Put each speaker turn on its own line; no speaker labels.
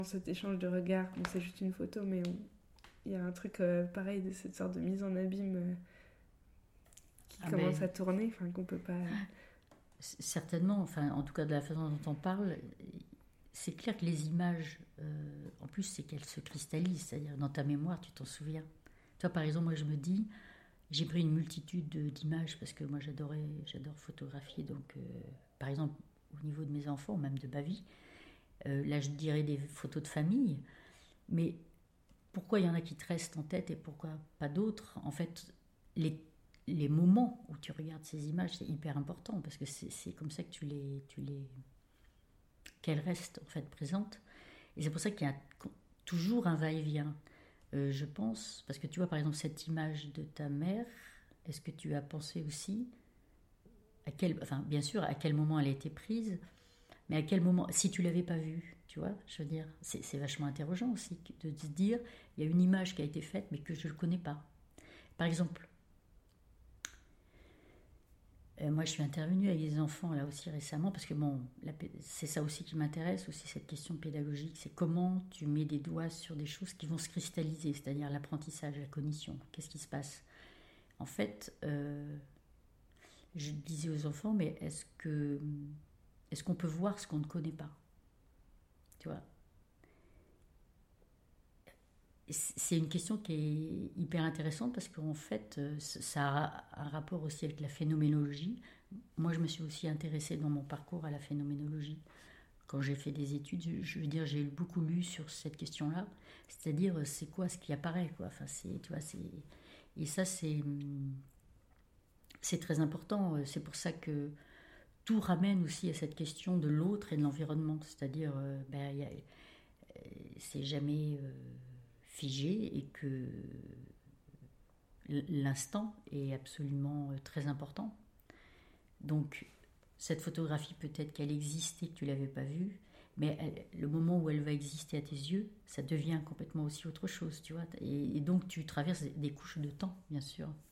cet échange de regards, bon, c'est juste une photo, mais il y a un truc pareil de cette sorte de mise en abîme qui commence à tourner, enfin qu'on peut pas...
Certainement, enfin en tout cas de la façon dont on parle, c'est clair que les images, en plus c'est qu'elles se cristallisent, c'est-à-dire dans ta mémoire tu t'en souviens. Toi par exemple, moi je me dis, j'ai pris une multitude d'images parce que moi j'adore photographier, donc par exemple au niveau de mes enfants, même de ma vie, là je dirais des photos de famille, mais pourquoi il y en a qui te restent en tête et pourquoi pas d'autres? En fait, les moments où tu regardes ces images, c'est hyper important parce que c'est comme ça que qu'elles restent en fait présentes. Et c'est pour ça qu'il y a toujours un va-et-vient. Je pense, parce que tu vois par exemple cette image de ta mère, est-ce que tu as pensé aussi enfin bien sûr à quel moment elle a été prise, mais à quel moment, si tu l'avais pas vue, tu vois, je veux dire, c'est vachement interrogeant aussi de se dire, il y a une image qui a été faite mais que je ne connais pas. Par exemple, moi, je suis intervenue avec des enfants là aussi récemment parce que bon, c'est ça aussi qui m'intéresse, aussi cette question pédagogique, c'est comment tu mets des doigts sur des choses qui vont se cristalliser, c'est-à-dire l'apprentissage, la cognition. Qu'est-ce qui se passe? En fait, je disais aux enfants, mais est-ce qu'on peut voir ce qu'on ne connaît pas? Tu vois, c'est une question qui est hyper intéressante parce qu'en fait, ça a un rapport aussi avec la phénoménologie. Moi, je me suis aussi intéressée dans mon parcours à la phénoménologie. Quand j'ai fait des études, je veux dire, j'ai beaucoup lu sur cette question-là. C'est-à-dire, c'est quoi ce qui apparaît, quoi. Enfin, tu vois, et ça, c'est très important. C'est pour ça que tout ramène aussi à cette question de l'autre et de l'environnement. C'est-à-dire, c'est jamais figé et que l'instant est absolument très important. Donc, cette photographie, peut-être qu'elle existait, que tu ne l'avais pas vue, mais le moment où elle va exister à tes yeux, ça devient complètement aussi autre chose, tu vois. Et donc, tu traverses des couches de temps, bien sûr.